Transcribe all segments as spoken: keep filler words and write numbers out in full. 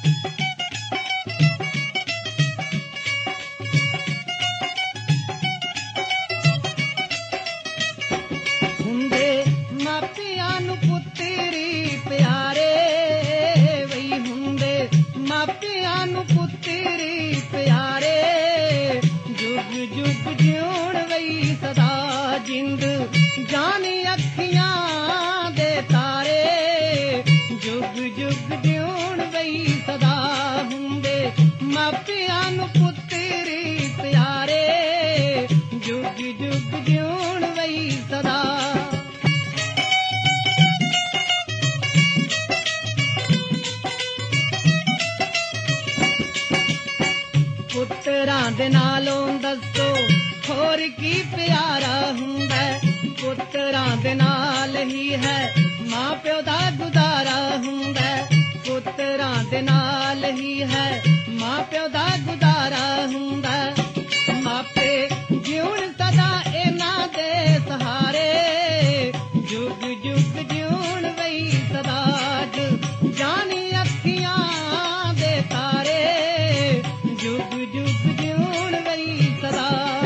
ਪੁੱਤਰਾਂ ਦੇ ਨਾਲੋਂ ਦੱਸੋ ਹੋਰ ਕੀ ਪਿਆਰਾ ਹੁੰਦਾ, ਪੁੱਤਰਾਂ ਦੇ ਨਾਲ ਹੀ ਹੈ ਮਾਂ ਪਿਓ ਦਾ ਗੁਜ਼ਾਰਾ ਹੁੰਦਾ, ਪੁੱਤਰਾਂ ਦੇ ਨਾਲ ਹੀ ਹੈ ਮਾਂ ਪਿਓ ਦਾ ਗੁਜ਼ਾਰਾ ਹੁੰਦਾ। ਮਾਪੇ ਜਿਉਣ ਸਦਾ ਇਹਨਾਂ ਦੇ ਸਹਾਰੇ, ਜੁਗ ਜੁਗ ਜਿਉਣ ਵਈ ਸਦਾ ਜਾਣੀ ਅੱਖੀਆਂ ਦੇ ਤਾਰੇ, ਜੁਗ ਜੁਗ ਜਿਉਣ ਵਈ ਸਦਾ।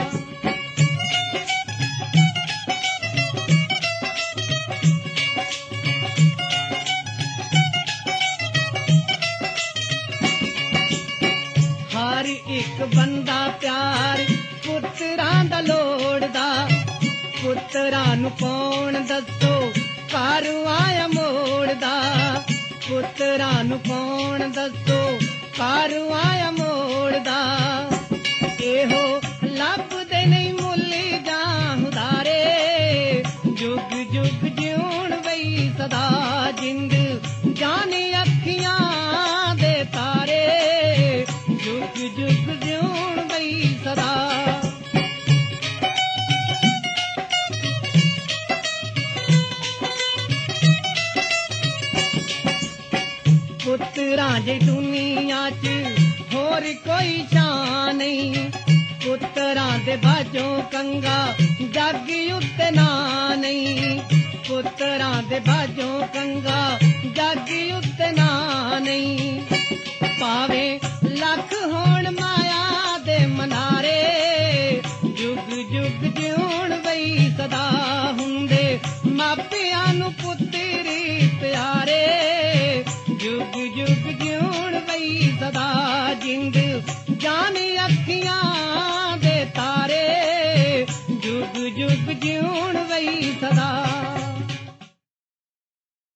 ਹਰ ਇੱਕ ਬੰਦਾ ਪਿਆਰ ਪੁੱਤਰਾਂ ਦਾ ਲੋੜਦਾ, ਪੁੱਤਰਾਂ ਨੂੰ ਕੌਣ ਦੱਸੋ ਘਰ ਆਇਆ ਮੋੜਦਾ, ਪੁੱਤਰਾਂ ਨੂੰ ਕੌਣ ਦੱਸੋ ਘਰ ਆਇਆ ਮੋੜਦਾ। ਇਹੋ ਲੱਭਦੇ ਨਹੀਂ ਮੁੱਲੀ ਜਾਂ ਉਧਾਰੇ, ਜੁਗ ਜੁਗ ਜਿਉਣ ਵਈ ਸਦਾ ਜਿੰਦ ਜਾਣੇ ਅੱਖੀਆਂ ਦੇ ਤਾਰੇ, ਜੁਗ ਜੁਗ ਜਿਉਣ ਵਈ ਸਦਾ। ਪੁੱਤਰਾਂ ਦੀ ਦੁਨੀਆ 'ਚ ਹੋਰ ਕੋਈ ਸ਼ਾਨ ਨਹੀਂ, ਪੁੱਤਰਾਂ ਦੇ ਬਾਝੋਂ ਕੰਗਾ ਜੱਗ ਉੱਤੇ ਨਾ ਨਹੀਂ, ਪੁੱਤਰਾਂ ਦੇ ਬਾਝੋਂ ਕੰਗਾ ਜੱਗ ਉੱਤੇ ਨਾ ਨਹੀਂ।